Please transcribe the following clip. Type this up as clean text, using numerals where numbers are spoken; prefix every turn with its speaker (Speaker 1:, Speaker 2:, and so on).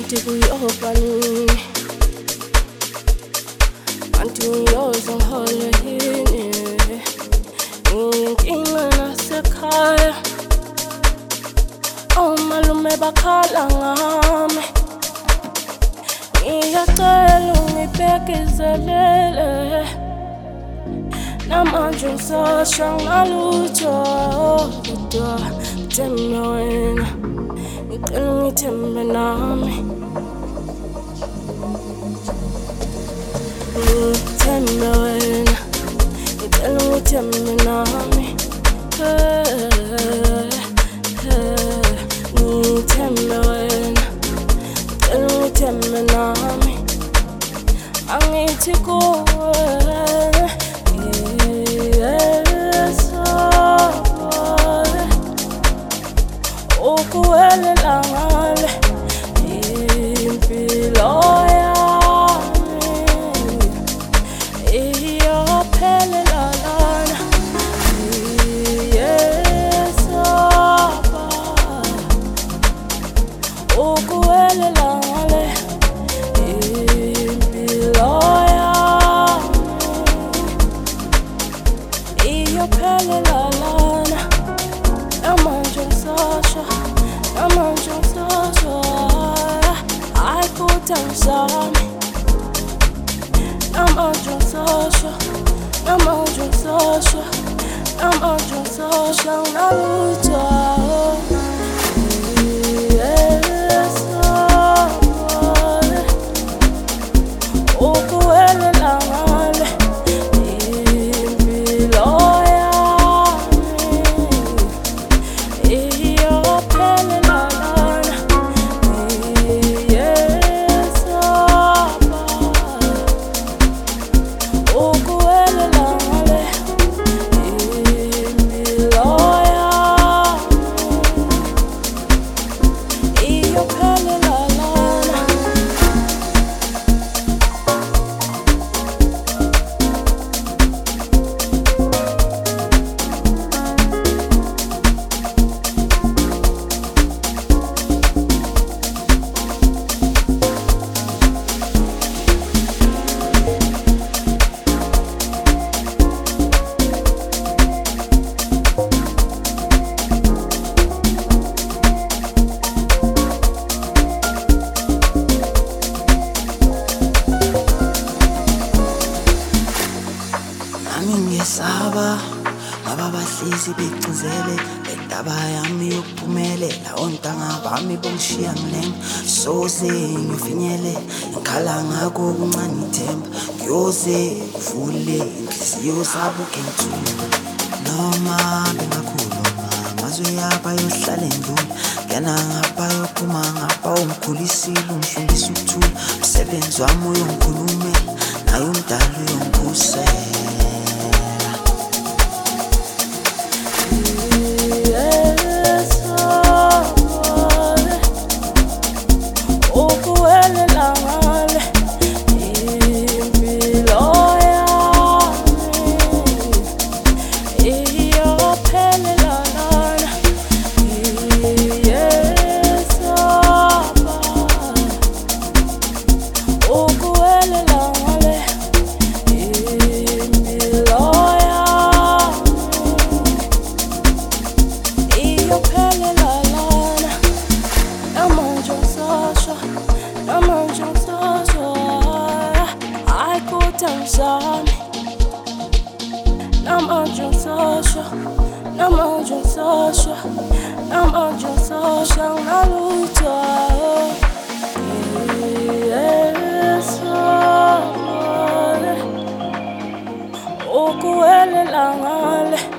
Speaker 1: Ndikuyobani andiyoze ngihole yini ngiyinkinga nasekhaya omalume bakhala ngami ngiyacela ungibekezelele namanje ngisasha ngalutho kodwa ngithembe wena ngicela ungithembe nami ngithembe wena ngicela ungithembe nami ngithembe wena ngicela ungithembe nami angithi kuwe ukuwelela ngale impilo yami iyophelela lana yesaba ukuwelela ngale impilo yami iyophelela lana namanje ngisasha namanje ngisasha ayikuthangisami namanje ngisasha namanje ngisasha namanje ngisasha nginalutho ukuwelela ngale impilo
Speaker 2: Ngiyesaba ngoba bahlezi begcizele indaba yami yokuphumelela ontanga bami bongishiya ngilenga soze ngifinyele ngikhala ngako kuncane ithemba ngiyoze kuvule inhliziyo zabo ngengithula noma bengakhuluma amazwi yabo yohlala endlula ngena ngapha yophuma ngapha ungikhulisile ungifundisa ukuthula umsebenzi wami uyongikhulumela naye umdala uyongikhusela
Speaker 1: namanje ngisasha namanje ngisasha namanje ngisasha ngalutho yesaba ukuwelela ngale